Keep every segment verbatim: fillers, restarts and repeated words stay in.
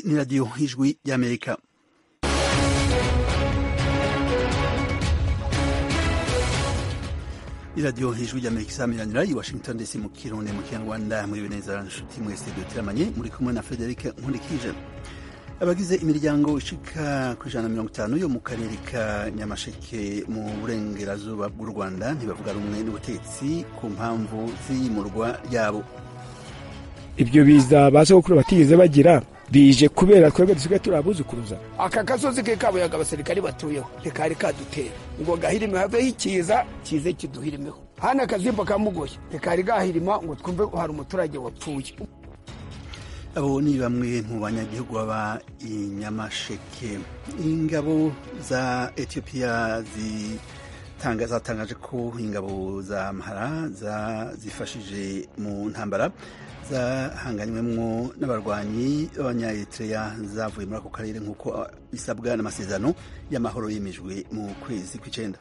ni radiyo y'ijwi y'Amerika. iradiyo y'ijwi ry'Amerika isaamiranira i Washington D C mu Kirundi mu Kinyarwanda. muri neza nshuti mwese duteramanye muri kumwe na Frederic Nkurikije. abagize imiryango ishika ku ijana na mirongo itanu yo mu karere ka Nyamasheke mu burengerazuba bw'u Rwanda ntibavuga rumwe n'ubutegetsi ku mpamvu z'iyimurwa ryabo. Ibyo biza basokuru batigeze bagira bije kubera twebwe dusigaye turabuzukuruza. Aka gasozi ke kabuyaga abasirikari batuyeho tekari kadutera ngo gahirime have ikiza kize kiduhirimeho. Hana kazimba kamugoye tekari gahirima ngo twumve hari umuturage wapfuye. Abo ni bamwe mu banyagihugu baba i Nyamasheke. Ingabo za Ethiopia zitanga zatangaje ko ingabo za Amhara zifashije mu ntambara zahanganywemwo n'abarwanyi b'abanya-Eritrea zavuye muri ako karere nk'uko bisabwa n'amasezerano y'amahoro yemejwe mu kwezi kw'icenda.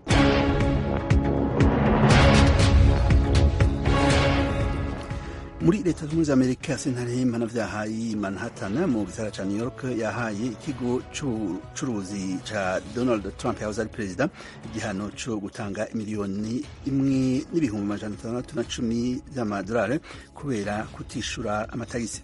Muri leta zunze ubumwe za Amerika, sentare mpanavyaha y'i Manhattan mu gisagara ca New York yahaye ikigo c'ubucuruzi ca Donald Trump yahoze ari perezida igihano co gutanga miliyoni imwe n'ibihumbi amajana atandatu na cumi vy'amadolari kubera kutishura amatagisi.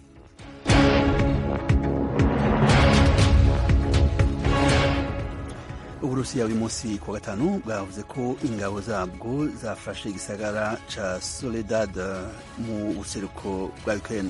Uburusiya uyu munsi ku wa gatanu bwavuze ko ingabo zabwo zafashe igisagara ca Soledad mu buseruko bwa Ukraine.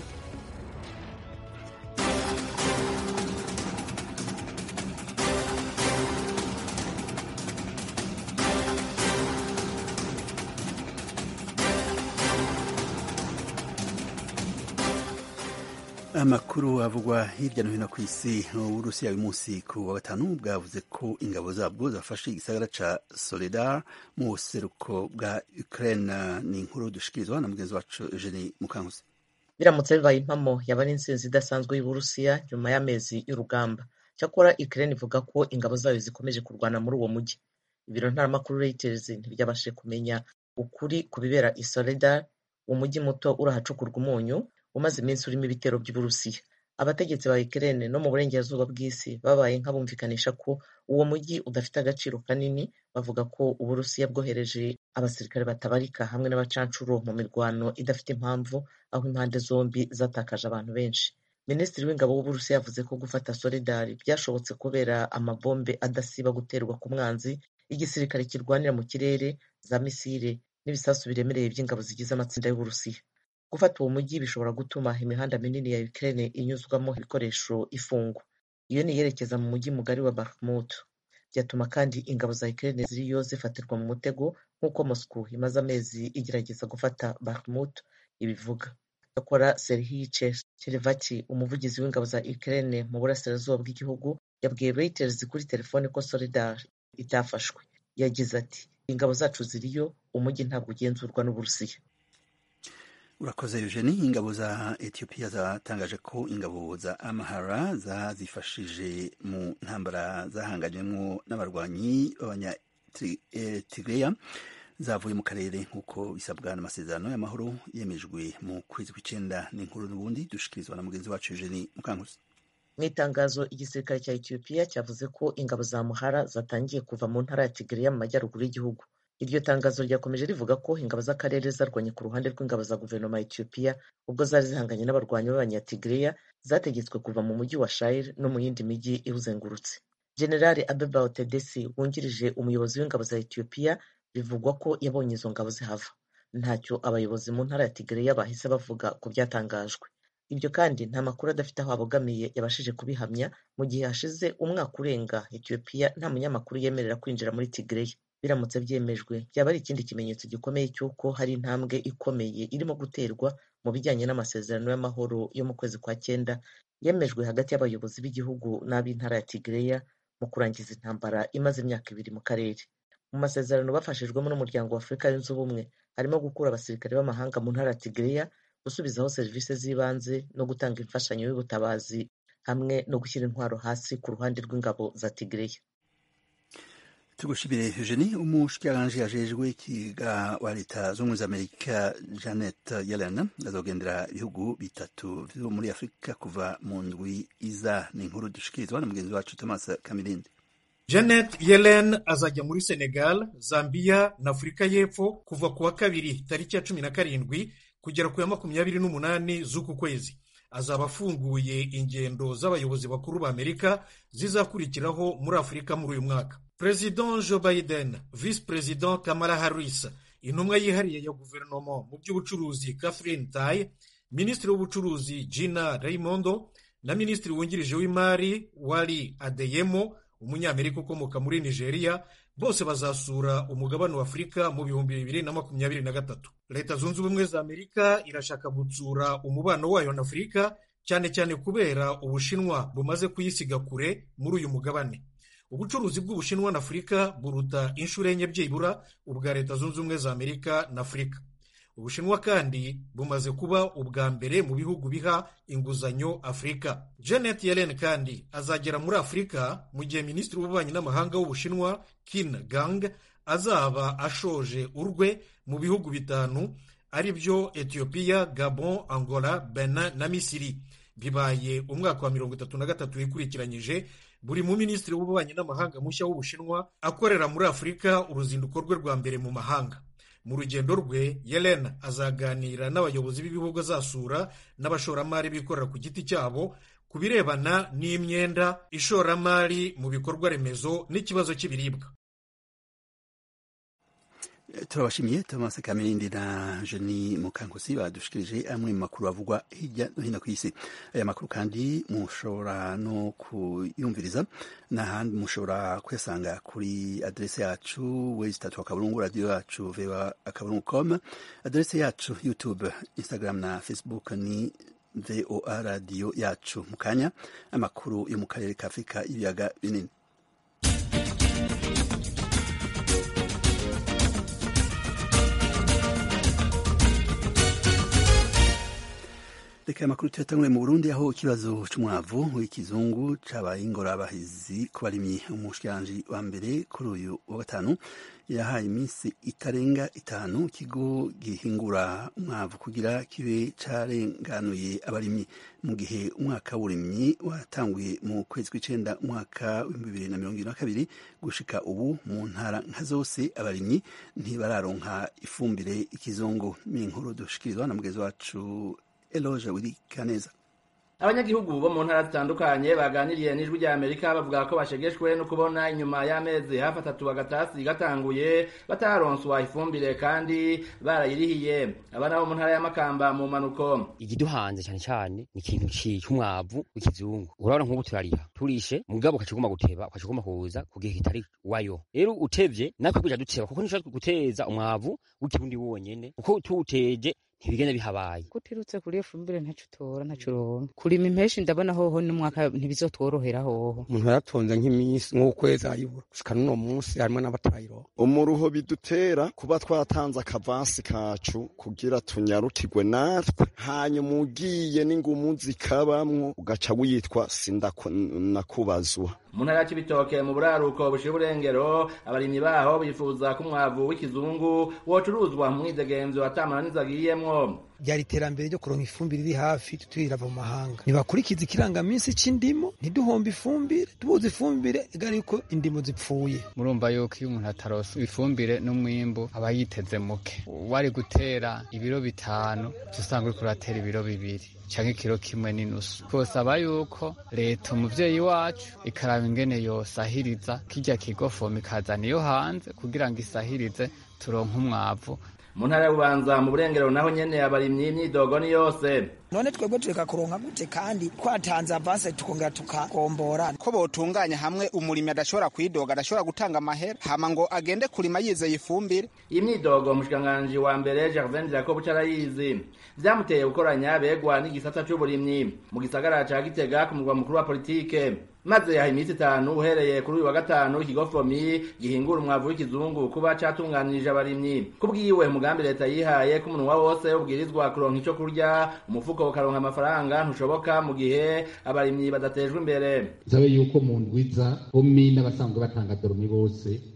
Amakuru avugwa hirya no hino ku isi. Uburusiya uyu munsi ku wa gatanu bwavuze ko ingabo zabwo zafashe igisagara ca Soledar mu buseruko bwa Ukraine. Ni inkuru dushikirizwa na mugenzi wacu Eugenie Mukankusi. Biramutse bibaye impamo yaba ari intsinzi idasanzwe y'Uburusiya nyuma y'amezi y'urugamba. Cyakora Ukraine ivuga ko ingabo zayo zikomeje kurwana muri uwo mujyi. Ibiro ntaramakuru Reuters ntibyabashije kumenya ukuri ku bibera i Soledar, umujyi muto urahacukurwa umunyu umaze iminsi urimo ibitero by'Uburusiya. Abategetsi ba Ukraine no mu burengerazuba bw'isi babaye nk'abumvikanisha ko uwo mujyi udafite agaciro kanini, bavuga ko Uburusiya bwohereje abasirikare batabarika hamwe n'abacancuro mu mirwano idafite impamvu, aho impande zombi zatakaje abantu benshi. Minisitiri w'ingabo w'Uburusiya yavuze ko gufata Soledar byashobotse kubera amabombe adasiba guterwa ku mwanzi, igisirikare kirwanira mu kirere, za misile n'ibisasu biremereye by'ingabo zigize amatsinda y'Uburusiya. Gufata uwo mujyi bishobora gutuma imihanda minini ya Ukraine inyuzwamo ibikoresho ifungwa. Iyo ni yerekeza mu mujyi mugari wa Bakhmut. Byatuma kandi ingabo za Ukraine ziriyo zifatirwa mu mutego nk'uko Moscow imaze amezi igerageza gufata Bakhmut ibivuga. Yakora Serhiy Cherevati, umuvugizi w'ingabo za Ukraine mu burasirazuba bw'igihugu, yabwiye Reuters kuri telefone ko Soledar itafashwe. Yagize ati, ingabo zacu ziriyo, umujyi ntabwo ugenzurwa n'Uburusiya. Urakoze Eugenie. Ingabo za Ethiopia zatangaje ko ingabo za Amhara zazifashije mu ntambara zahanganywemwo n'abarwanyi b'abanya-Tigray zavuye mu karere nk'uko bisabwa n'amasezerano y'amahoro yemejwe mu kwezi kw'icenda. Ni inkuru n'ubundi dushikirizwa na mugenzi wacu Eugenie Mukankusi. Mu itangazo igisirikare cya Ethiopia cyavuze ko ingabo za Amhara zatangiye kuva mu ntara ya Tigray mu majyaruguru y'igihugu. Iryo tangazo ryakomeje rivuga ko ingabo z'akarere zarwanye ku ruhande rw'ingabo za guverinoma ya Ethiopia ubwo zari zihanganye n'abarwanyi b'abanya-Tigray zategetswe kuva mu mujyi wa Shire no mu yindi mijyi iwuzengurutse. General Abeba Tedesi wungirije umuyobozi w'ingabo za Ethiopia bivugwa ko yabonye izo ngabo zihava. Ntacyo abayobozi mu ntara ya Tigray bahise bavuga ku byatangajwe. Ibyo kandi nta makuru adafite aho abogamiye yabashije kubihamya mu gihe hashize umwaka urenga Ethiopia nta munyamakuru yemerera kwinjira muri Tigray. Biramutse byemejwe byaba ari ikindi kimenyetso gikomeye cy'uko hari intambwe ikomeye irimo guterwa mu bijyanye n'amasezerano y'amahoro yo mu kwezi kwa cyenda yemejwe hagati y'abayobozi b'igihugu n'ab'intara ya Tigray mu kurangiza intambara imaze imyaka ibiri mu karere. Mu masezerano bafashijwemo n'umuryango wa Afurika yunze ubumwe harimo gukura abasirikare b'amahanga mu ntara ya Tigray, gusubizaho serivisi z'ibanze no gutanga imfashanyo y'ubutabazi hamwe no gushyira intwaro hasi ku ruhande rw'ingabo za Tigray. tugushimire Eugenie. Umushikiranganji ajejwe ikiga wa leta z'ubumwe za Amerika Janet Yellen azogendera ibihugu bitatu vyo muri Afrika kuva mu ndwi iza. Ni inkuru dushikirizwa na mugenzi wacu Thomas Kamirindi. Janet Yellen azajya muri Senegal, Zambia na Afurika y'Epfo kuva kuwa kabiri tariki ya cumi na karindwi kugera ku ya makumyabiri n'umunani z'uku kwezi. Azaba afunguye ingendo z'abayobozi bakuru ba Amerika zizakurikiraho muri Afurika muri uyu mwaka. President Joe Biden, Vice President Kamala Harris, intumwa yihariye ya guverinoma mu by'ubucuruzi Catherine Tai, Minisitiri w'ubucuruzi Gina Raimondo na Minisitiri wungirije w'imari Wali Adeyemo, umunyamerika ukomoka muri Nigeria, bose bazasura umugabane wa Afurika mu bihumbi bibiri na makumyabiri na gatatu. Leta zunze ubumwe za Amerika irashaka gutsura umubano wayo na Afurika, cyane cyane kubera Ubushinwa bumaze kuyisiga kure muri uyu mugabane. Ubucuruzi bw'Ubushinwa na Afurika buruta inshuro enye byibura ubwa Leta zunze ubumwe za Amerika na Afurika. Ubushinwa kandi bumaze kuba ubwa mbere mu bihugu biha inguzanyo Afurika. Janet Yellen kandi azagera muri Afurika mu gihe Minisitiri w'Ububanyi n'Amahanga w'Ubushinwa Qin Gang azaba ashoje urwe mu bihugu bitanu ari byo Ethiopia, Gabon, Angola, Benin na Misiri. Bibaye umwaka wa mirongo itatu na gatatu wikurikiranyije buri mu Minisitiri w'Ububanyi n'Amahanga mushya w'Ubushinwa akorera muri Afurika uruzinduko rwe rwa mbere mu mahanga. Mu rugendo rwe, Yellen azaganira n'abayobozi b'ibihugu azasura n'abashoramari bikorera ku giti cyabo ku birebana n'imyenda, ishoramari mu bikorwa remezo n'ikibazo cy'ibiribwa. Turabashimiye Thomas Kamirindi na Jenny Mukankusi badushikirije amwe mu makuru avugwa hirya no hino ku isi. Aya makuru kandi mushobora no kuyumviriza n'ahandi mushobora kuyasanga kuri adrese yacu www akaburungu radio yacu voa akaburungu com, adrese yacu YouTube, Instagram na Facebook ni voa radio yacu. Mukanya amakuru yo mu karere ka Afrika ibiyaga binini. Reka amakuru tuyatangure mu Burundi aho ikibazo c'umwavu w'ikizungu cabaye ingorabahizi ku barimyi. Umushikiranganji wa mbere kuri uyu wa gatanu yahaye iminsi itarenga itanu ikigo gihingura umwavu kugira kibe carenganuye abarimyi, mu gihe umwaka w'uburimyi watanguye mu kwezi kw'icenda umwaka w'ibihumbi bibiri na mirongo ibiri na kabiri. Gushika ubu mu ntara nka zose abarimyi ntibararonka ifumbire ikizungu. Ni inkuru dushikirizwa na mugenzi wacu Eloge Wirikaneza. Abanyagihugu bo mu ntara zitandukanye baganiriye n'ijwi rya Amerika bavuga ko bashegeshwe no kubona inyuma y'amezi hafi atatu agatasi gatanguye bataronswa ifumbire kandi barayirihiye. Abana bo mu ntara ya Makamba mu manuko, igiduhanze cyane cyane ni ikintu cy'umwavu w'ikizungu. Urabona nk'ubu turariha turishe mugabo ukacuguma guteba ukacuguma kuza kugihe kitari wayo. Rero utevye nako kuja duteba kuko nishaka guteza umwavu w'ikirundi wonyene kuko tuwuteje ntibigenda bihabaye. Kutirutse kuri ifumbire ntacu tora ntacu ronka. Kurima impeshi ndabona hoho n'umwaka ntibizotworohera hoho. Umuntu yaratonze nk'iminsi nk'ukwezi ayibura gushika n'uno munsi harimo n'abatayiro. Umuruho bidutera kuba twatanze akavansi kacu kugira tunyarukirwe natwe, hanyuma ugiye n'ingumu zikabamwo ugaca witwa sindakubazwa. Mu ntara ya Cibitoke mu buraruko bushira uburengero, abarimyi baho bifuza ko umwavu w'ikizungu wocuruzwa mu mwidegemvyo atamananiza agiyemwo. Byari iterambere ryo kuronka ifumbire iri hafi tutirava mu mahanga. Nibakurikiza ikirangaminsi c'indimo, ntiduhomba ifumbire, tubuze ifumbire igari yuko indimo zipfuye. Murumva yuko iyo umuntu ataronse ifumbire n'umwimbu aba yiteze muke. Wari gutera ibiro bitanu usanga uriko uratera ibiro bibiri canke ikiro kimwe n'inusu. Twosaba yuko leta umuvyeyi wacu ikaraba ingene yosahiriza kirya kigofoma ikazana iyo hanze kugira ngo isahirize turonke umwavu. Mu ntara y'Ububanza mu burengero naho nyene abarimyi imyidogo ni yose. None twebwe tureka kuronka gute kandi twatanze avance tukongera tukagombora? Ko botunganya hamwe umurimi adashobora kwidoga, adashobora gutanga amahera hama ngo agende kurima yizeye ifumbire. Imyidogo umushikiranganji wa mbere Gervais Jacob Carayizi vyamuteye gukoranya begwa n'igisata c'uburimyi mu gisagara ca Gitega ku murwa mukuru wa politike. Maze yaha iminsi itanu uhereye kuri uyu wa gatanu ikigofomi gihingura umwavu w'ikizungu kuba catunganirije abarimyi. Kubwiwe umugambi leta yihaye ko umunwa wose ubwirizwa kuronka ico kurya, umufuko ukaronka amafaranga ntushoboka mu gihe abarimyi badatejwe imbere. Zabe yuko mu ndwiza omi n'abasanzwe batanga doromi bose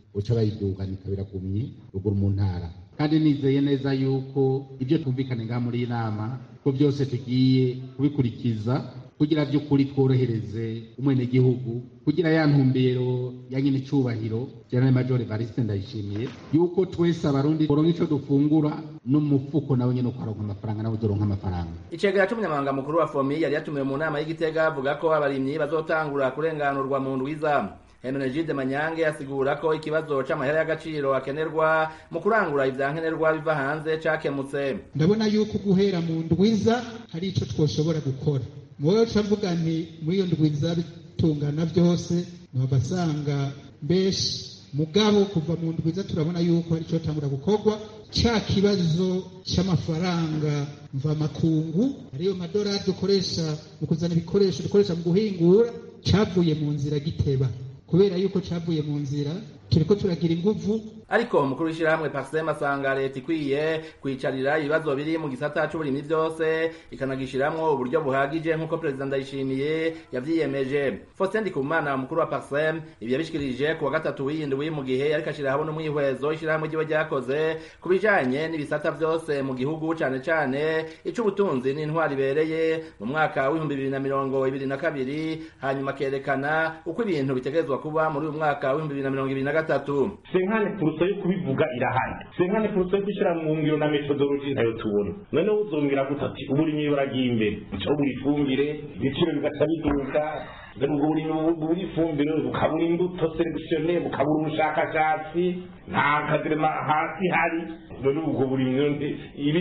uca bayiduganika biragumye ruguru mu ntara kandi nizeye neza yuko ibyo twumvikane ngaha muri iyi nama ko byose tugiye kubikurikiza kugira by'ukuri tworohereze umwenegihugu kugira ya ntumbero ya nyine icubahiro General Major Evariste Ndayishimiye yuko twese abarundi boronka ico dufungura n'umufuko nawe nyine ukwaronka amafaranga nawe uzoronka amafaranga. Icegera c'umunyamabanga mukuru wa Fomi yari yatumiwe mu nama y'Igitega avuga ko abarimyi bazotangura kurenganurwa mu ndwiza. Henry Gide Manyange asigura ko ikibazo c'amahera y'agaciro akenerwa mu kurangura ivyankenerwa biva hanze cakemutse. Ndabona yuko guhera mu ndwiza hari ico twoshobora gukora. Mwoyo cavuga nti muri iyo ndwiza bitungana byose nabasanga mbeshi mugabo kuva mu ndwiza turabona yuko hari ico tangura gukorwa cya kibazo c'amafaranga mva makungu ariyo madolari dukoresha mu kuzana ibikoresho dukoresha mu guhingura cavuye mu nzira giteba kubera yuko cavuye mu nzira turiko turagira inguvu. Ariko umukuru w'ishirahamwe Parsem asanga leta ikwiye kwicarira ibibazo biri mu gisata c'uburimyi byose ikanagishiramwo uburyo buhagije nk'uko Perezida Ndayishimiye yavyiyemeje. Faustin Ndikumana umukuru wa Parsem ibi yabishikirije ku wa gatatu w'indwi mu gihe yariko ashira habona umwihwezo ishirahamwe ryiwe ryakoze kubijanye n'ibisata byose mu gihugu cane cane ic'ubutunzi n'intwari ibereye mu mwaka w'ibihumbi bibiri na mirongo ibiri na kabiri hanyuma kerekana uko ibintu bitegerezwa kuba muri uyu mwaka w'ibihumbi bibiri na mirongo ibiri na gatatu. Senkane purusa yo kubivuga irahari. Senkane purusa yo gushira mu ngiro na methodology nayo tubona. None uzongera gutati uburimyi buragiye imbere. Uca buri fumbire ibiciro bigaca biduka. Ubwo burimyi buri fumbire bukabura imbuto selectionné bukabura ubushakashatsi nta kadrema hasi hari. None ubwo burimyi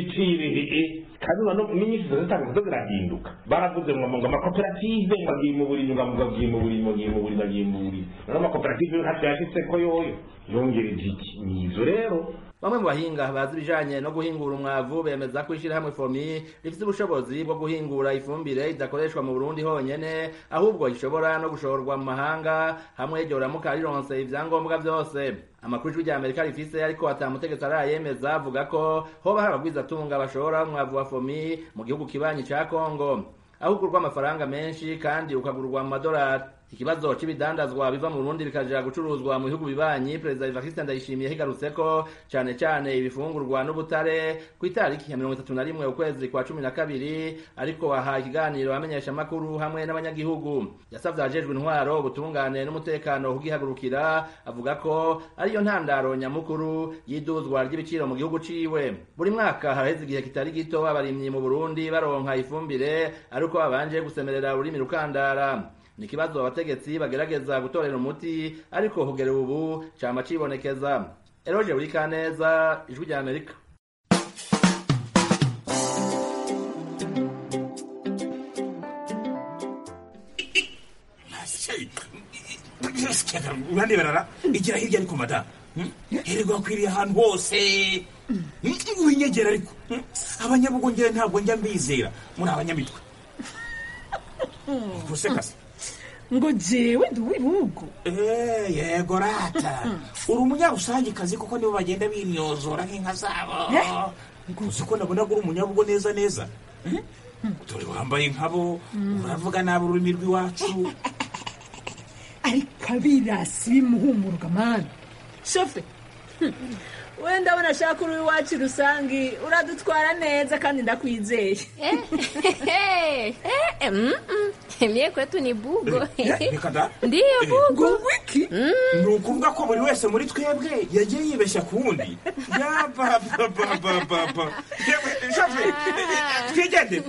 ibiciro kandi no n'inyinshi zitanga zirahinduka. Baravuze ngo ngo amakoperative bagiye mu burimyi ngo bagiye mu burimyi bagiye mu burimyi bagiye mu burimyi. None amakoperative ntacyo yashitse ko yoyo yongereje iki nizo rero. Bamwe mu bahinga bazi ibijanye no guhingura umwavu bemeza ko ishirahamwe Fomi rifite ubushobozi bwo guhingura ifumbire idakoreshwa mu Burundi honyene ahubwo ishobora no gushorwa mu mahanga hamwe ryoramuka rironse ivyangombwa byose. Amakuru y'Ijwi Amerika rifise ariko atamutegetsi arayemeza avuga ko hoba hari abagwizatunga bashora umwavu wa Fomi mu gihugu kibanyi ca Kongo ahubwo rw'amafaranga menshi kandi ukagurwa mu madolari. Ikibazo c'ibidandazwa biva mu Burundi bikaja gucuruzwa mu bihugu bibanyi Perezida Evariste Ndayishimiye higarutse ko cane cane ibifungurwa n'ubutare ku itariki ya mirongo itatu na rimwe ukwezi kwa cumi na kabiri ariko aha ikiganiro amenyesha makuru hamwe n'abanyagihugu yasavye ajejwe intwaro ubutungane n'umutekano kugihagurukira avuga ko ariyo ntandaro nyamukuru y'iduzwa ry'ibiciro mu gihugu ciwe. Buri mwaka haraheze igihe kitari gito abarimyi mu Burundi baronka ifumbire ariko babanje gusemerera ururimi rukandara. Ni kibazo abategetsi bagerageza gutorera umuti ariko kugera ubu cama cibonekeza. Eroje Burikaneza, Ijwi rya Amerika. Urande barara igira hirya ariko mada. Herego akwiriye ahantu hose. Winyegera ariko. Abanyabugongera ntabwo njya mbizera. Muri abanyamitwe. Kusekasa. Ngo jewe ndi wibugo. Eh yego rata. Uri umunyarusangi kazi kuko nibo bagenda binyozora nk'inka zabo. Nguzi ko nabona ko uri umunyabugo neza neza. Dore wambaye nkabo uravuga nabi ururimi rw'iwacu. Ariko abirasi bimuhumuruka man. Shofe. Wenda wana shaka uri wacu rusangi uradutwara neza kandi ndakwizeye. Eh eh mie kwetu ni bugo. Nikada? Ndiyo bugo. Wiki? Nukuvuga ko buri wese muri twebwe yagiye yibeshya kundi. Ya baba baba baba. Shofe. Twigende.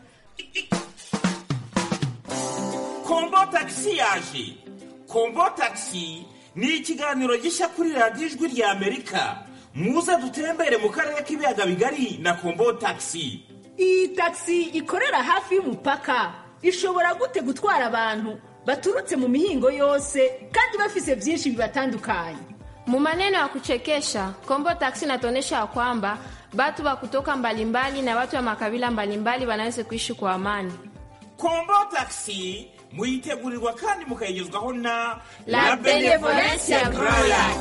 Kombo taxi yaje. Kombo taxi ni ikiganiro gishya kuri radiyo Ijwi rya Amerika. Muze dutembere mu karere k'ibiyaga bigari na Kombo taxi. Iyi taxi ikorera hafi y'umupaka. Ishobora gute gutwara abantu baturutse mu mihingo yose kandi bafise byinshi bibatandukanye. Mu maneno ya kuchekesha, Kombo taxi inatuonesha kwamba watu wa kutoka mbalimbali na watu wa makabila mbalimbali wanaweza kuishi kwa amani. Kombo taxi muitegurirwa kandi mukayigezwaho na La Benevolencia Royal.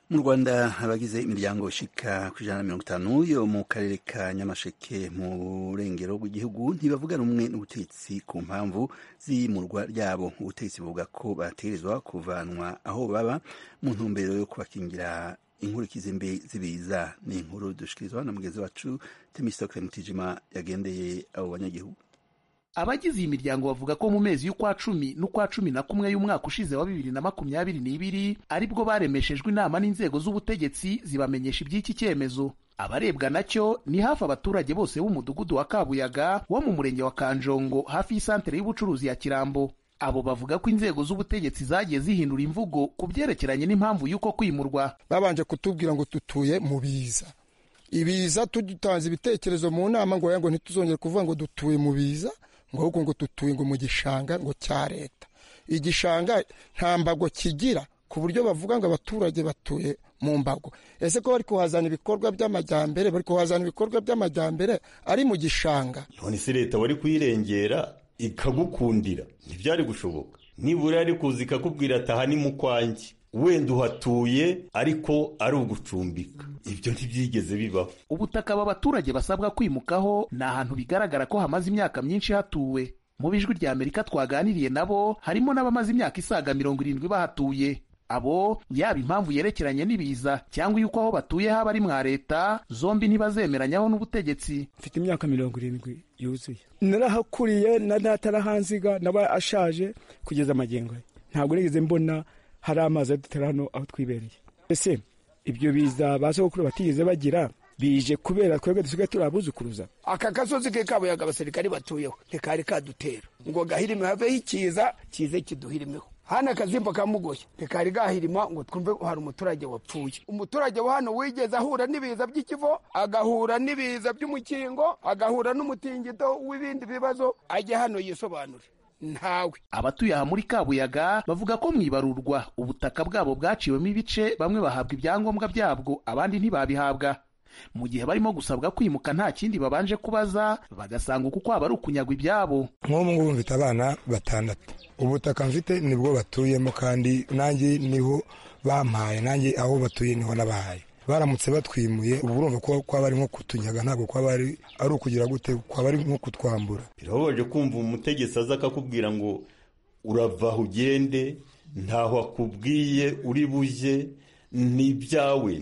mu Rwanda abagize imiryango ishika ku ijana na mirongo itanu yo mu karere ka Nyamasheke mu burengero bw'igihugu ntibavuga rumwe n'ubutegetsi ku mpamvu z'imurwa ryabo. Ubutegetsi buvuga ko bategerezwa kuvanwa aho baba mu ntumbero yo kubakingira inkurikizi mbi z'ibiza. Ni inkuru dushikirizwa na mugenzi wacu Temistokle Mutijima yagendeye abo banyagihugu. Abagize iyi miryango bavuga ko mu mezi y'ukwa cumi n'ukwa cumi na kumwe y'umwaka ushize wa bibiri na makumyabiri n'ibiri aribwo baremeshejwe inama n'inzego z'ubutegetsi zibamenyesha iby'iki cyemezo. Abarebwa nacyo ni hafi abaturage bose b'umudugudu wa Kabuyaga wo mu murenge wa Kanjongo hafi y'isantere y'ubucuruzi ya Kirambo. Abo bavuga ko inzego z'ubutegetsi zagiye zihindura imvugo ku byerekeranye n'impamvu y'uko kwimurwa. Babanje kutubwira ngo tutuye mu biza. Ibiza tudutanze ibitekerezo mu nama ngo yango ntituzongere kuvuga ngo dutuye mu biza, ngo ahubwo ngo tutuye ngo mu gishanga ngo cya leta. Igishanga nta mbago kigira ku buryo bavuga ngo abaturage batuye mu mbago. Ese ko bari kuhazana ibikorwa by'amajyambere, bari kuhazana ibikorwa by'amajyambere ari mu gishanga. None se leta wari kuyirengera ikagukundira ntibyari gushoboka. Nibura yari kuza ikakubwira ati aha ni mu kwanjye, wenda uhatuye ariko ari ugucumbika. Ibyo ntibyigeze bibaho. Ubutaka aba baturage basabwa kwimukaho ni ahantu bigaragara ko hamaze imyaka myinshi hatuwe. Mu bijwi rya Amerika twaganiriye nabo harimo n'abamaze imyaka isaga mirongo irindwi bahatuye. Abo yaba impamvu yerekeranye n'ibiza cyangwa yuko aho batuye haba ari mwa leta, zombi ntibazemeranyaho n'ubutegetsi. Mfite imyaka mirongo irindwi yuzuye, narahakuriye na natarahanziga naba ashaje kugeza amagengo. Ntabwo nigeze mbona hari amazi adutera hano aho twibereye. Ese ibyo biza basogokuru batigeze bagira bije kubera twebwe dusigaye turabuzukuruza. Aka kasozi ke Kabuyaga abasirikari batuyeho ntikari kadutera ngo gahirime haveho ikiza kize kiduhirimeho. Hana kazimba kamugoye ntikari gahirima ngo twumve hari umuturage wapfuye. Umuturage wa hano wigeze ahura n'ibiza by'ikivo, agahura n'ibiza by'umukingo, agahura n'umutingito w'ibindi bibazo, ajye hano yisobanure. Ntawe. Abatuye aha muri Kabuyaga bavuga ko mwibarurwa ubutaka bwabo bwaciwemo ibice, bamwe bahabwa ibyangombwa byabwo abandi ntibabihabwa. Mu gihe barimo gusabwa kwimuka nta kindi babanje kubaza, bagasanga uko kwaba ari ukunyagwa ibyabo. Nk'ubu ngubu mfite abana batandatu, ubutaka mfite nibwo batuyemo kandi nanjye niho bampaye, nanjye aho batuye niho nabahaye. Baramutse batwimuye ubu urumva ko kwaba ari nko kutunyaga, ntabwo kwaba ari ari ukugira gute, kwaba ari nko kutwambura. Birababaje kumva umutegetsi aza akakubwira ngo urava ugende, ntaho akubwiye uri buje, n'ibyawe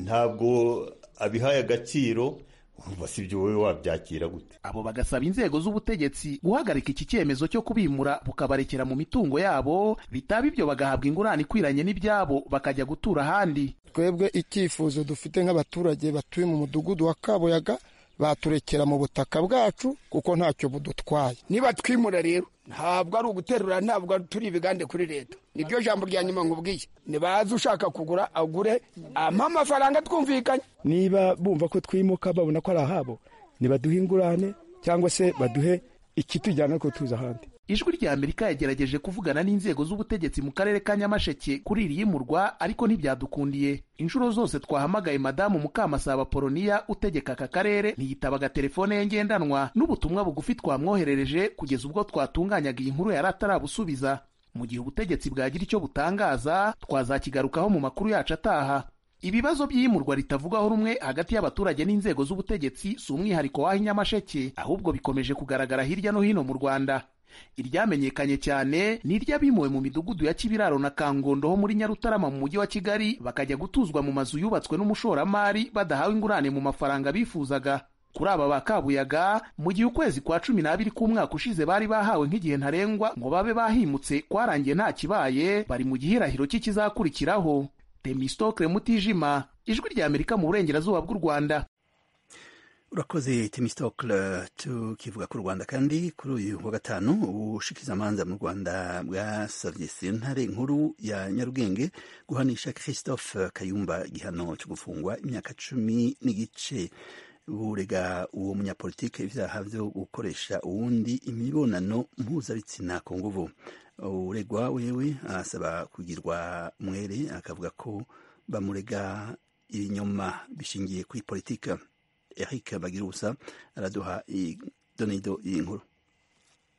ntabwo abihaye agaciro. Urumva si byo wowe wabyakira gute? Abo bagasaba inzego z'ubutegetsi guhagarika iki cyemezo cyo kubimura bukabarekera mu mitungo yabo, bitaba ibyo bagahabwa ingurane ikwiranye n'ibyabo bakajya gutura ahandi. Twebwe icyifuzo dufite nk'abaturage batuye mu mudugudu wa Kabuyaga baturekera mu butaka bwacu kuko ntacyo budutwaye. Niba twimura rero ntabwo ari uguterura, ntabwo turi ibigande kuri leta. Nibyo jambo rya nyuma nkubwiye. Nibaza ushaka kugura agure ampa amafaranga twumvikanye. Niba bumva ko twimuka babona ko ari ahabo, nibaduhe ingurane cyangwa se baduhe ikitujyana ko tuza ahandi. Ijwi rya Amerika yagerageje kuvugana n'inzego z'ubutegetsi mu karere ka Nyamasheke kuri iri yimurwa ariko ntibyadukundiye. Inshuro zose twahamagaye Madamu Mukamasaba Polonia utegeka aka karere ntiyitabaga telefone ye ngendanwa, n'ubutumwa bugufi twamwoherereje kugeza ubwo twatunganyaga iyi nkuru yari atarabusubiza. Mu gihe ubutegetsi bwagira icyo butangaza twazakigarukaho mu makuru yacu ataha. Ibibazo by'iyimurwa ritavugaho rumwe hagati y'abaturage n'inzego z'ubutegetsi si umwihariko w'aho Nyamasheke, ahubwo bikomeje kugaragara hirya no hino mu Rwanda. Iryamenyekanye cyane ni iry'abimuwe mu midugudu ya Kibiraro na Kangondo ho muri Nyarutarama mu mujyi wa Kigali bakajya gutuzwa mu mazu yubatswe n'umushoramari badahawe ingurane mu mafaranga bifuzaga. Kuri aba ba Kabuyaga mu gihe ukwezi kwa cumi n'abiri k'umwaka ushize bari bahawe nk'igihe ntarengwa ngo babe bahimutse kwarangiye nta kibaye, bari mu gihirahiro cy'ikizakurikiraho. Temistokle Mutijima, Ijwi rya Amerika mu burengerazuba bw'u Rwanda. Urakoze Temistokle. Tukivuga ku Rwanda kandi kuri uyu wa gatanu ubushikizamanza mu Rwanda bwasavye sentare nkuru ya Nyarugenge guhanisha Christophe Kayumba igihano cyo gufungwa imyaka cumi n'igice. Burega uwo munyapolitike ivyaha vyo gukoresha uwundi imibonano mpuzabitsina ku nguvu. Uregwa wewe asaba kugirwa mwere, akavuga ko bamurega ibinyoma bishingiye kuri politika. Eric Bagirusa araduha idonido y'inkuru.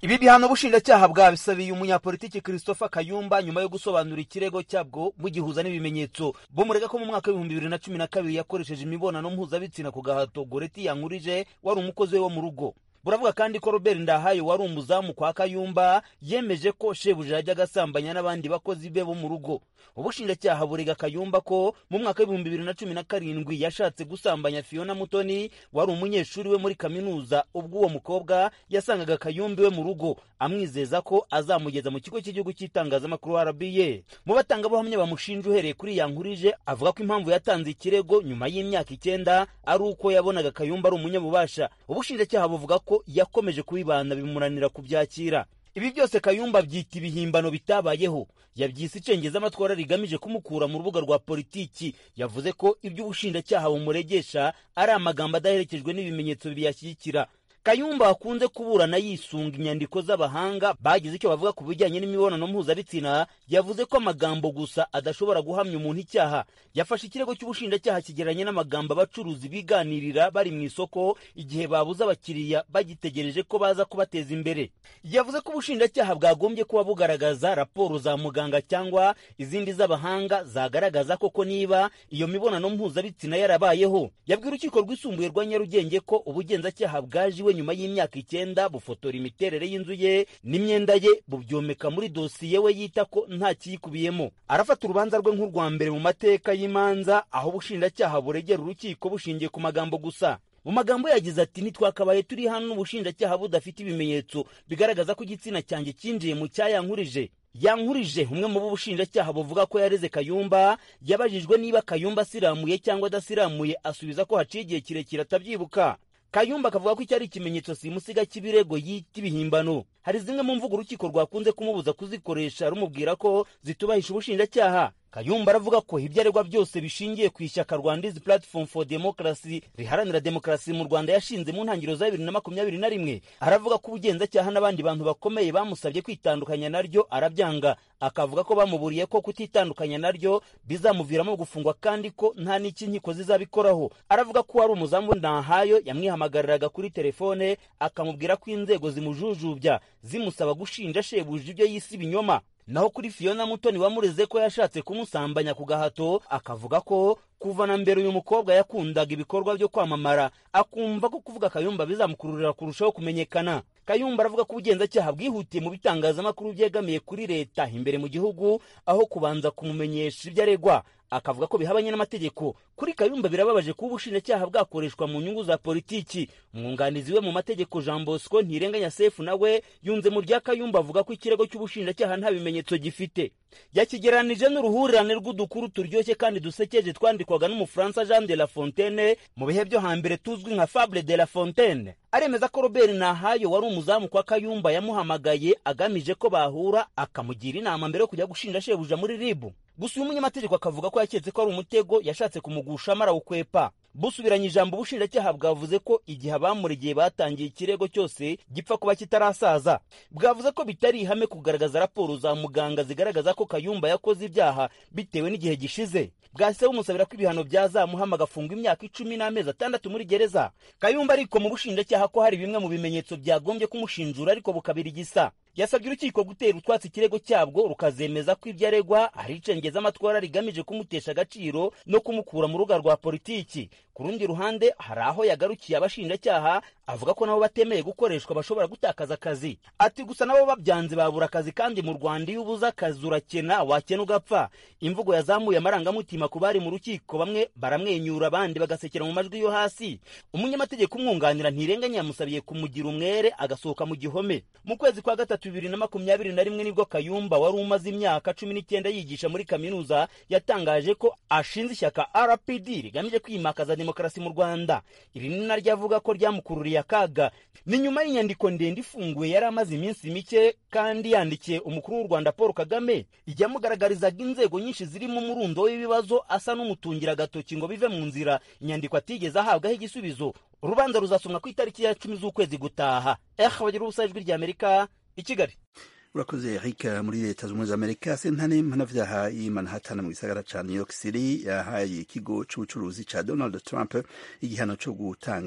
Ibi bihano ubushinjacyaha bwabisabiye umunyapolitiki Christopher Kayumba nyuma yo gusobanura ikirego cyabwo bugihuza n'ibimenyetso bumurega ko mu mwaka w'ibihumbi bibiri na cumi na kabiri yakoresheje imibonano mpuzabitsina ku gahato Goreti Yankurije wari umukozi we wo mu rugo. Buravuga kandi ko Robert Ndahayo wari umuzamu kwa Kayumba yemeje ko shebuja yajya gasambanya n'abandi bakozi be bo mu rugo. Ubushinjacyaha burega Kayumba ko mu mwaka w'ibihumbi bibiri na cumi na karindwi yashatse gusambanya Fiona Mutoni wari umunyeshuri we muri kaminuza, ubwo uwo mukobwa yasangaga Kayumba we mu rugo amwizeza ko azamugeza mu kigo cy'igihugu cy'itangazamakuru R B A. Mu batangabuhamya bamushinja uhereye kuri Yankurije avuga ko impamvu yatanze ikirego nyuma y'imyaka icyenda ari uko yabonaga Kayumba ari umunyabubasha. Ubushinjacyaha buvuga ko yakomeje kubibana bimunanira kubyakira. Ibi byose Kayumba byita ibihimbano bitabayeho, yabyise icengeza amatwara rigamije kumukura mu rubuga rwa politiki. Yavuze ko ibyo ubushinjacyaha bumuregesha ari amagambo adaherekejwe n'ibimenyetso biyashyigikira. Kayumba akunze kuburana yisunga inyandiko z'abahanga bagize icyo bavuga ku bijyanye n'imibonano mpuzabitsina, yavuze ko amagambo gusa adashobora guhamya umuntu icyaha. Yafashe ikirego cy'ubushinjacyaha kigeranye n'amagambo abacuruzi biganirira bari mu isoko igihe babuze abakiriya bagitegereje ko baza kubateza imbere. Yavuze ko ubushinjacyaha bwagombye kuba bugaragaza raporo za muganga cyangwa izindi z'abahanga zagaragaza koko niba iyo mibonano mpuzabitsina yarabayeho. Yabwiye urukiko rwisumbuye rwa Nyarugenge ko ubugenzacyaha bwajiwe nyuma y'imyaka icyenda bufotora imiterere y'inzu ye n'imyenda ye bubyomeka muri dosiye we yita ko nta kiyikubiyemo. Arafata urubanza rwe nk'urwa mbere mu mateka y'imanza aho ubushinjacyaha buregera urukiko bushingiye ku magambo gusa. Mu magambo yagize ati ntitwakabaye turi hano n'ubushinjacyaha budafite ibimenyetso bigaragaza ko igitsina cyanjye cyinjiye mu cyayankurije. Yankurije umwe mu bushinjacyaha buvuga ko yareze Kayumba yabajijwe niba Kayumba asiramuye cyangwa adasiramuye asubiza ko haciye igihe kirekire atabyibuka. Kayumba akavuga ko icyari ikimenyetso simusiga cy'ibirego yita ibihimbano. Hari zimwe mu mvugo urukiko rwakunze kumubuza kuzikoresha rumubwira ko zitubahisha ubushinjacyaha. Kayumba aravuga ko ibyo aregwa byose bishingiye ku ishyaka Rwanda's Platform for Democracy riharanira demokarasi mu Rwanda yashinze mu ntangiriro za bibiri na makumyabiri na rimwe. Aravuga ko ubugenzacyaha n'abandi bantu bakomeye bamusabye kwitandukanya naryo arabyanga, akavuga ko bamuburiye ko kutitandukanya naryo bizamuviramo gufungwa kandi ko nta n'iki inkiko zizabikoraho. Aravuga ko wari umuzamu Ndahayo yamwihamagariraga kuri telefone akamubwira ko inzego zimujujubya zimusaba gushinja shebuja ibyo yise ibinyoma. Naho kuri Fiona Mutoni wamureze ko yashatse kumusambanya ku gahato akavuga ko kuva na mbere uyu mukobwa yakundaga ibikorwa byo kwamamara, akumva ko kuvuga Kayumba bizamukururira kurushaho kumenyekana. Kayumba aravuga ko ubugenzacyaha bwihutiye mu bitangazamakuru byegamiye kuri leta imbere mu gihugu aho kubanza kumumenyesha ibyo aregwa. Akavuga ko bihabanye n'amategeko. Kuri Kayumba birababaje kuba ubushinjacyaha bwakoreshwa mu nyungu za politiki. Umwunganizi we mu mategeko Jean Bosco Ntirenganya Sefu nawe yunze mu rya Kayumba avuga ko ikirego cy'ubushinjacyaha nta bimenyetso gifite. Yakigeranije n'uruhurirane rw'udukuru turyoshye kandi dusekeje twandikwaga n'umufaransa Jean de La Fontaine mu bihe byo hambere tuzwi nka Fable de La Fontaine. Aremeza ko Robert Ndahayo wari umuzamu kwa Kayumba yamuhamagaye agamije ko bahura akamugira inama mbere yo kujya gushinja shebuja muri R I B. Gusa uyu munyamategeko akavuga ko yaketse ko ari umutego yashatse kumugusha amara ukwepa. Busubiranye ijambo ubushinjacyaha bwavuze ko igihe abamuregeye batangiye ikirego cyose gipfa kuba kitarasaza. Bwavuze ko bitari ihame kugaragaza raporo za muganga zigaragaza ko Kayumba yakoze ibyaha bitewe n'igihe gishize. Bwahise bumusabira ko ibihano byazamuhama agafungwa imyaka icumi n'amezi atandatu muri gereza. Kayumba ariko mu bushinjacyaha ko hari bimwe mu bimenyetso byagombye kumushinjura ariko bukabira igisa. Yasabye urukiko gutera utwatsi ikirego cyabwo rukazemeza ko ibyo aregwa ari icengeza amatwara rigamije kumutesha agaciro no kumukura mu ruga rwa politiki. Ku rundi ruhande hari aho yagarukiye abashinjacyaha avuga ko nabo batemeye gukoreshwa bashobora gutakaza akazi. Ati gusa nabo babyanze babura akazi kandi mu Rwanda iyo ubuze akazi urakena wakena ugapfa. Imvugo yazamuye amarangamutima ku bari mu rukiko, bamwe baramwenyura abandi bagasekera mu majwi yo hasi. Umunyamategeko umwunganira Ntirenganya yamusabiye kumugira umwere agasohoka mu gihome. Mu kwezi kwa gatatu bibiri na makumyabiri na rimwe nibwo Kayumba wari umaze imyaka cumi n'icyenda yigisha muri kaminuza yatangaje ko ashinze ishyaka R P D rigamije kwimakaza demokarasi mu Rwanda. Iri ni naryo avuga ko ryamukururiye akaga. Ni nyuma y'inyandiko ndende ifunguye yari amaze iminsi mike kandi yandikiye umukuru w'u Rwanda Paul Kagame ijyamugaragarizaga inzego nyinshi zirimo umurundo w'ibibazo asa n'umutungira agatoki ngo bive mu nzira. Inyandiko atigeze ahabwaho igisubizo. Urubanza ruzasomwa ku itariki ya cumi z'ukwezi gutaha. Eh bagira ubusa ijwi rya Amerika i Kigali. Urakoze Eric. Muri leta z'ubumwe za Amerika sentare mpanavyaha y'i Manhattan mu gisagara ca New York City yahaye ikigo c'ubucuruzi ca Donald Trump igihano co gutanga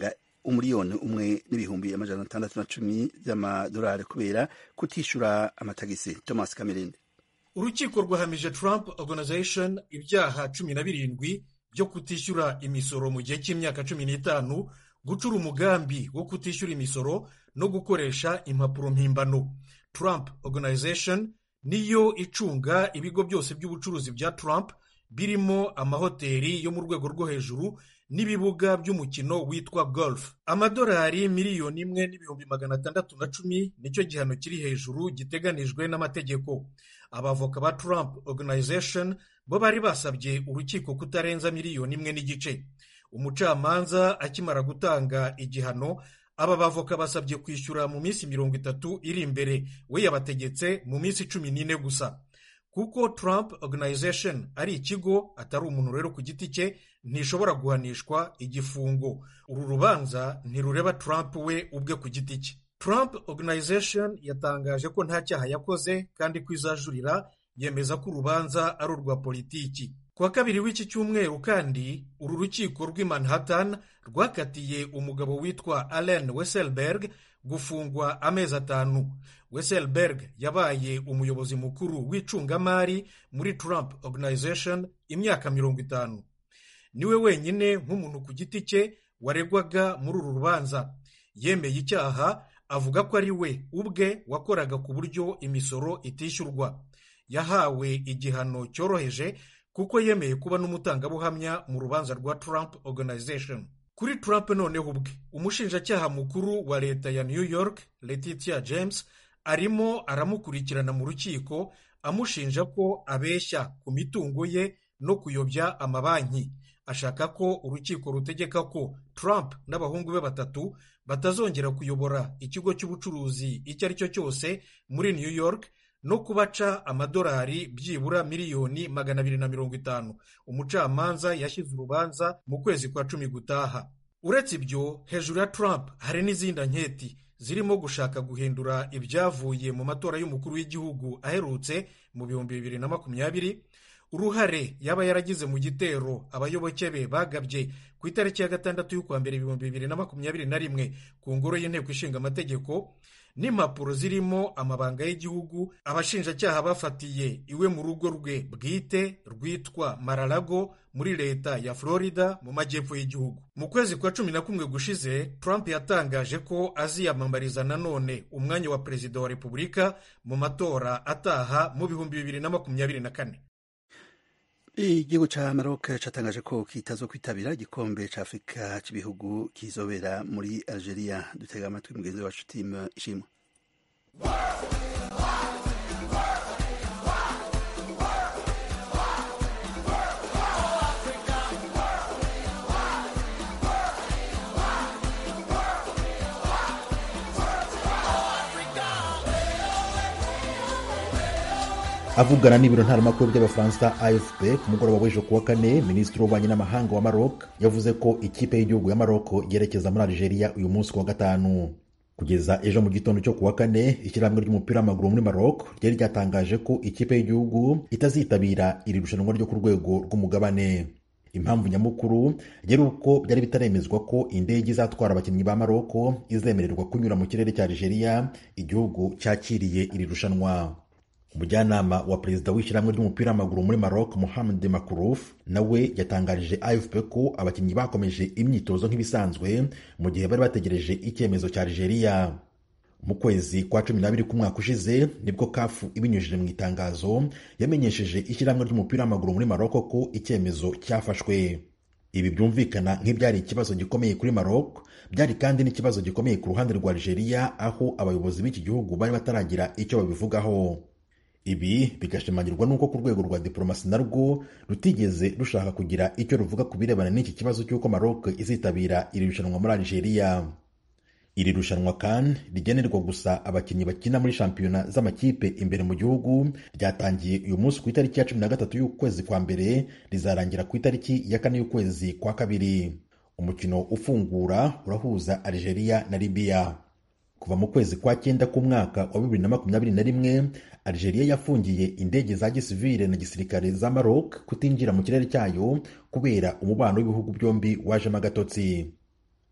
umuriyoni umwe n'ibihumbi amajana atandatu na cumi by'amadolari kubera kutishura amatagisi. Thomas Kamirindi. Urukiko rwahamije Trump Organization ibyaha cumi na birindwi byo kutishyura imisoro mu gihe cy'imyaka cumi n'itanu, gucura umugambi wo kutishyura imisoro no gukoresha impapuro mpimbano. Trump Organization niyo icunga ibigo byose by'ubucuruzi bya Trump birimo amahoteli yo mu rwego rwo hejuru n'ibibuga by'umukino witwa golf. Amadolari miliyoni imwe n'ibihumbi magana atandatu na cumi nicyo gihano kiri hejuru giteganijwe n'amategeko. Abavoka ba Trump Organization bo bari basabye urukiko kutarenza miliyoni imwe n'igice. Umucamanza akimara gutanga igihano, aba bavoka basabye kwishyura mu minsi mirongo itatu iri imbere, we yabategetse mu minsi cumi n'ine gusa. Kuko Trump Organization ari ikigo atari umuntu rero ku giti cye, ntishobora guhanishwa igifungo. Uru rubanza ntirureba Trump we ubwe ku giti cye. Trump Organization yatangaje ko nta cyaha yakoze kandi ko izajurira, yemeza ko urubanza ari urwa politiki. Kuwa kabiri w'iki cyumweru kandi uru rukiko rw'i Manhattan rwakatiye umugabo witwa Allen Weselberg gufungwa amezi atanu. Weselberg yabaye umuyobozi mukuru w'icungamari muri Trump Organization imyaka mirongo itanu. Niwe wenyine nk'umuntu ku giti cye waregwaga muri uru rubanza. Yemeye icyaha, avuga ko ari we ubwe wakoraga ku buryo imisoro itishyurwa. Yahawe igihano cyoroheje kuko yemeye kuba n'umutangabuhamya mu rubanza rwa Trump Organization. Kuri Trump noneho ubwe, umushinjacyaha mukuru wa leta ya New York, Letitia James, arimo aramukurikirana mu rukiko amushinja ko abeshya ku mitungo ye no kuyobya amabanki. Ashaka ko urukiko rutegeka ko Trump n'abahungu be batatu batazongera kuyobora ikigo cy'ubucuruzi icyo ari cyo cyose muri New York no kubaca amadolari byibura miliyoni magana abiri na mirongo itanu. Umucamanza yashyize urubanza mu kwezi kwa cumi gutaha. Uretse ibyo, hejuru ya Trump hari n'izindi nketi zirimo gushaka guhindura ibyavuye mu matora y'umukuru w'igihugu aherutse mu bihumbi bibiri na makumyabiri, uruhare yaba yaragize mu gitero abayoboke be bagabye ku itariki ya gatandatu y'ukwa mbere ibihumbi bibiri na makumyabiri na rimwe ku ngoro y'inteko ishinga amategeko, n'impapuro zirimo amabanga y'igihugu abashinjacyaha bafatiye iwe mu rugo rwe bwite rwitwa Mar-a-Lago muri leta ya Florida mu majyepfo y'igihugu. Mu kwezi kwa cumi na kumwe gushize, Trump yatangaje ko aziyamamariza nanone umwanya wa perezida wa Repubulika mu matora ataha mu bihumbi bibiri na makumyabiri na kane. Igihugu ca Maroc catangaje ko kitazo kwitabira igikombe ca Afrika cy'ibihugu kizobera muri Algeria. Dutega amatwi mugenzi wacu Tim Ishimwe. Avugana n'ibiro ntaramakuru by'abafaransa A F P ku mugoroba w'ejo kuwa kane, minisitiri w'ububanyi n'amahanga wa Maroc yavuze ko ikipe y'igihugu ya Maroc yerekeza muri Algeria uyu munsi kuwa gatanu. Kugeza ejo mu gitondo cyo kuwa kane, ishyirahamwe ry'umupira w'amaguru muri Maroc ryari ryatangaje ko ikipe y'igihugu itazitabira iri rushanwa ryo ku rwego rw'umugabane. Impamvu nyamukuru yari uko byari bitaremezwa ko indege izatwara abakinnyi ba Maroc izemererwa kunyura mu kirere cya Algeria, igihugu cyakiriye iri rushanwa. Umujyanama wa perezida w'ishyirahamwe ry'umupira w'amaguru muri Maroc, Mohamed Makrouf, nawe yatangarije A F P ko abakinnyi bakomeje imyitozo nk'ibisanzwe mu gihe bari bategereje icyemezo cya Algeria. Mu kwezi kwa cumi n'abiri k'umwaka ushize nibwo C A F ibinyujije mu itangazo yamenyesheje ishyirahamwe ry'umupira w'amaguru muri Maroc ko icyemezo cyafashwe. Ibi byumvikana nk'ibyari ikibazo gikomeye kuri Maroc, byari kandi n'ikibazo gikomeye ku ruhande rwa Algeria, aho abayobozi b'iki gihugu bari bataragira icyo babivugaho. Ibi bigashimangirwa n'uko ku rwego rwa diplomasi narwo rutigeze rushaka kugira icyo ruvuga ku birebana n'iki kibazo cy'uko Maroc izitabira iri rushanwa muri Algeria. Iri rushanwa kandi rigenerwa gusa abakinnyi bakina muri shampiyona z'amakipe imbere mu gihugu, ryatangiye uyu munsi ku itariki ya cumi na gatatu y'ukwezi kwa mbere, rizarangira ku itariki ya kane y'ukwezi kwa kabiri. Umukino ufungura urahuza Algeria na Libya. Kuva mu kwezi kwa cyenda k'umwaka wa bibiri na makumyabiri na rimwe, Algeria yafungiye indege za gisivile na gisirikare za Maroc kutinjira mu kirere cyayo kubera umubano w'ibihugu byombi wajemo agatotsi.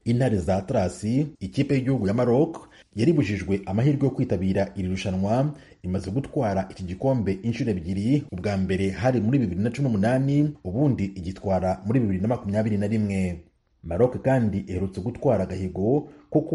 Intare za Atlasi, ikipe y'igihugu ya Maroc yaribujijwe amahirwe yo kwitabira iri rushanwa, imaze gutwara iki gikombe inshuro ebyiri, ubwa mbere hari muri bibiri na cumi n'umunani, ubundi igitwara muri bibiri na makumyabiri na rimwe. Maroc kandi iherutse gutwara agahigo ko